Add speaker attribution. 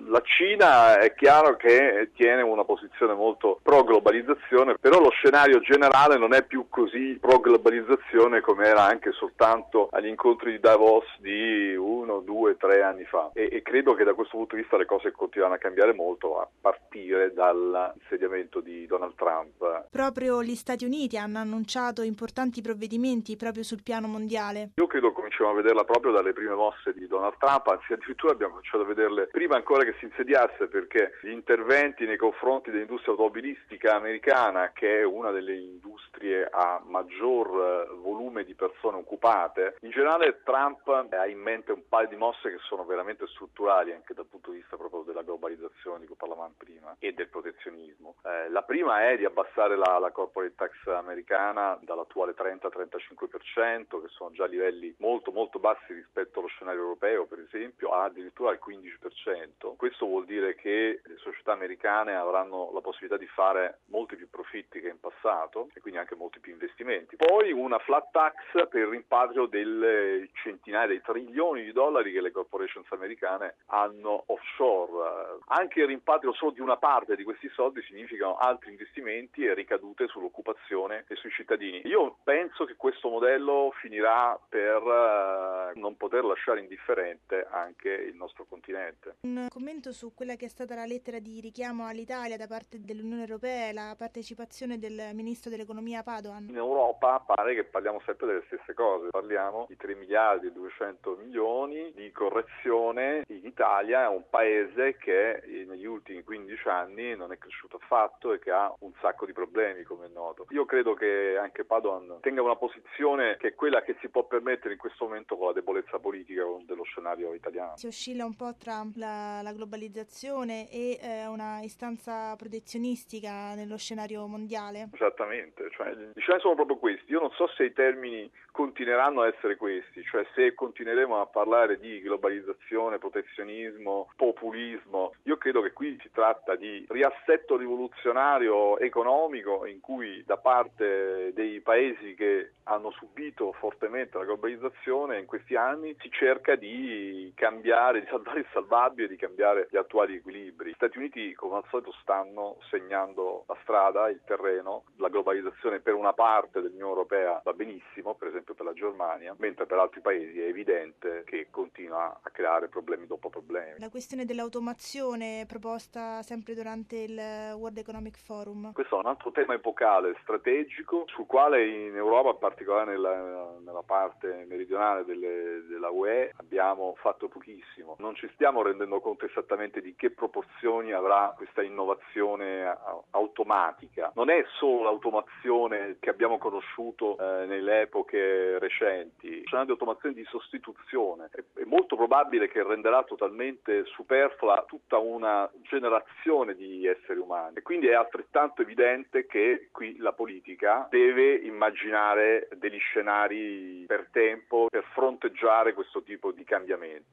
Speaker 1: La Cina è chiaro che tiene una posizione molto pro-globalizzazione, però lo scenario generale non è più così pro-globalizzazione come era anche soltanto agli incontri di Davos di 1, 2, 3 anni fa. E credo che da questo punto di vista le cose continuano a cambiare molto, a partire dall'insediamento di Donald Trump.
Speaker 2: Proprio gli Stati Uniti hanno annunciato importanti provvedimenti proprio sul piano mondiale.
Speaker 1: Io credo che cominciamo a vederla proprio dalle prime mosse di Donald Trump, anzi addirittura abbiamo cominciato a vederle prima ancora che si insediasse, perché gli interventi nei confronti dell'industria automobilistica americana, che è una delle industrie a maggior volume di persone occupate, in generale Trump ha in mente un paio di mosse che sono veramente strutturali anche dal punto di vista proprio della globalizzazione di cui parlavamo prima e del protezionismo. La prima è di abbassare la corporate tax americana dall'attuale 30-35%, che sono già livelli molto molto bassi rispetto allo scenario europeo, per esempio, addirittura al 15%. Questo vuol dire che le società americane avranno la possibilità di fare molti più profitti che in passato e quindi anche molti più investimenti. Poi una flat tax per il rimpatrio delle centinaia, dei trilioni di dollari che le corporations americane hanno offshore. Anche il rimpatrio solo di una parte di questi soldi significano altri investimenti e ricadute sull'occupazione e sui cittadini. Io penso che questo modello finirà per non poter lasciare indifferente anche il nostro continente.
Speaker 2: Un commento su quella che è stata la lettera di richiamo all'Italia da parte dell'Unione Europea e la partecipazione del ministro dell'economia Padoan.
Speaker 1: In Europa pare che parliamo sempre delle stesse cose, parliamo di 3 miliardi e 200 milioni di correzione. In Italia è un paese che negli ultimi 15 anni non è cresciuto affatto e che ha un sacco di problemi, come è noto. Io credo che anche Padoan tenga una posizione che è quella che si può permettere in questo momento con la debolezza politica dello scenario italiano.
Speaker 2: Si oscilla un po' tra la globalizzazione e una istanza protezionistica nello scenario mondiale.
Speaker 1: Esattamente, cioè gli scenari sono proprio questi. Io non so se i termini continueranno a essere questi, cioè se continueremo a parlare di globalizzazione, protezionismo, populismo. Io credo che qui si tratta di riassetto rivoluzionario economico in cui da parte dei paesi che hanno subito fortemente la globalizzazione in questi anni si cerca di cambiare, di salvare il salvabile, di cambiare gli attuali equilibri. Gli Stati Uniti, come al solito, stanno segnando la strada, il terreno. La globalizzazione per una parte dell'Unione Europea va benissimo, per esempio per la Germania, mentre per altri paesi è evidente che continua a creare problemi dopo problemi.
Speaker 2: La questione dell'automazione proposta sempre durante il World Economic Forum.
Speaker 1: Questo è un altro tema epocale, strategico, sul quale in Europa, in particolare nella parte meridionale della UE, abbiamo fatto pochissimo. Non ci stiamo rendendo conto esattamente di che proporzioni avrà questa innovazione automatica. Non è solo l'automazione che abbiamo conosciuto nelle epoche recenti, c'è una di automazione di sostituzione. È molto probabile che renderà totalmente superflua tutta una generazione di esseri umani e quindi è altrettanto evidente che qui la politica deve immaginare degli scenari per tempo per fronteggiare questo tipo di cambiamenti.